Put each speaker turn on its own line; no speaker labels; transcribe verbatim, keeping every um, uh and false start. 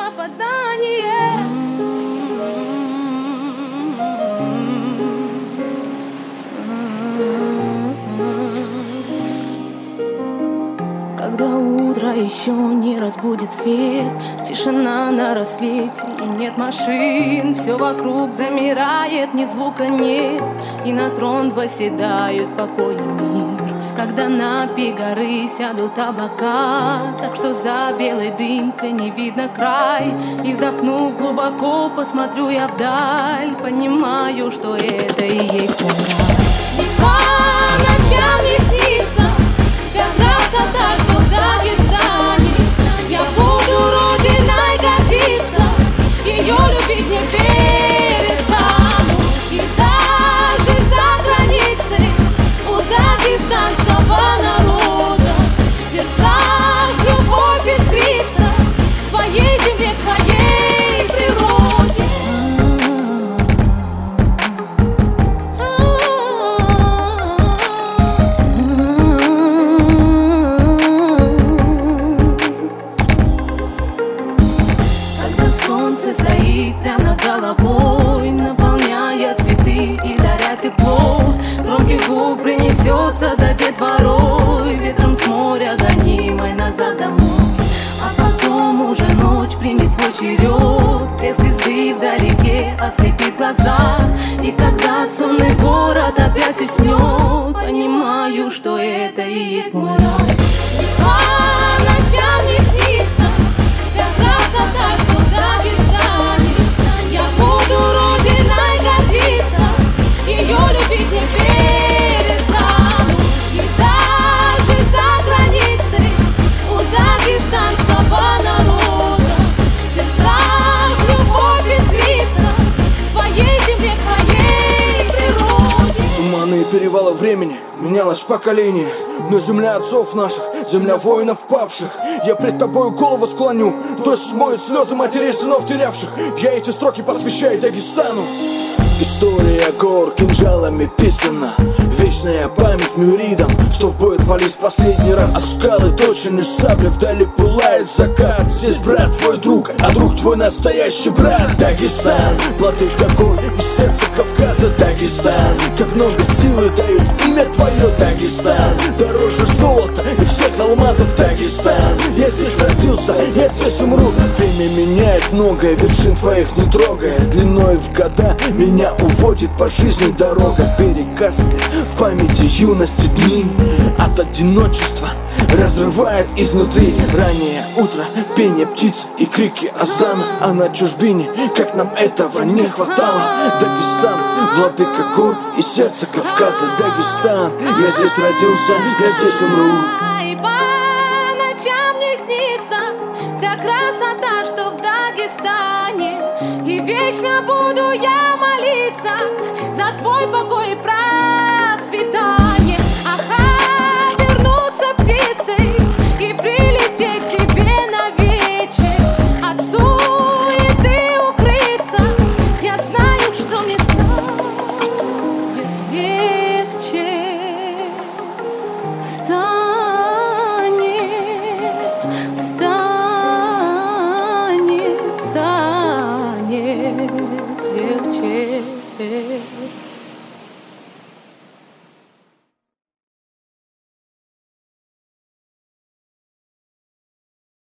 попадание. Когда утро еще не разбудит свет, тишина на рассвете и нет машин, все вокруг замирает, ни звука нет, и на трон восседают покой и мир. Когда на пик горы сядут облака, так что за белой дымкой не видно край, и вздохнув глубоко, посмотрю я вдаль, понимаю, что это и есть мой рай. И по ночам не снится вся красота, что в Дагестане. Я буду родиной гордиться, ее любить не перестану. И даже за границей у дагестанского народа в сердцах любовь искрится к своей земле, к своей природе. Солнце стоит прямо над головой, наполняя цветы и даря тепло. Громкий гул принесется за детворой, ветром с моря гонимой назад домой. А потом уже ночь примет свой черед, две звезды вдалеке ослепит глаза. И когда сонный город опять уснет, понимаю, что это и есть мой рай. По ночам не снится вся красота, что в Дагестане. Я буду родиной гордиться, ее любить не перестану. И даже за границей у дагестанского народа в сердцах любовь искрится к своей земле, к своей природе.
Туманы и перевалы времени, менялось поколение, но земля отцов наших, земля воинов павших. Я пред тобою голову склоню, дождь смоет слезы матерей сынов терявших. Я эти строки посвящаю Дагестану. История гор кинжалами писана, вечная память мюридам, что в бой рвались последний раз. А скалы точены сабли, вдали пылает закат. Здесь брат твой друг, а друг твой настоящий брат. Дагестан, владыка гор и сердце Кавказа. Дагестан, как много силы дают имя твое. Дагестан, дороже золота и всех алмазов. Дагестан, я здесь родился, я здесь умру. Время меняет многое, вершин твоих не трогая. Длиной в года меня уводит по жизни дорога. Берег Каспия, в памяти юности дни от одиночества разрывает изнутри. Раннее утро, пение птиц и крики азана. А на чужбине, как нам этого не хватало. Дагестан, владыка гор и сердце Кавказа. Дагестан, я здесь родился, я здесь умру.
И по ночам не снится вся красота, что в Дагестане. И вечно буду я молиться за твой покой и процветание.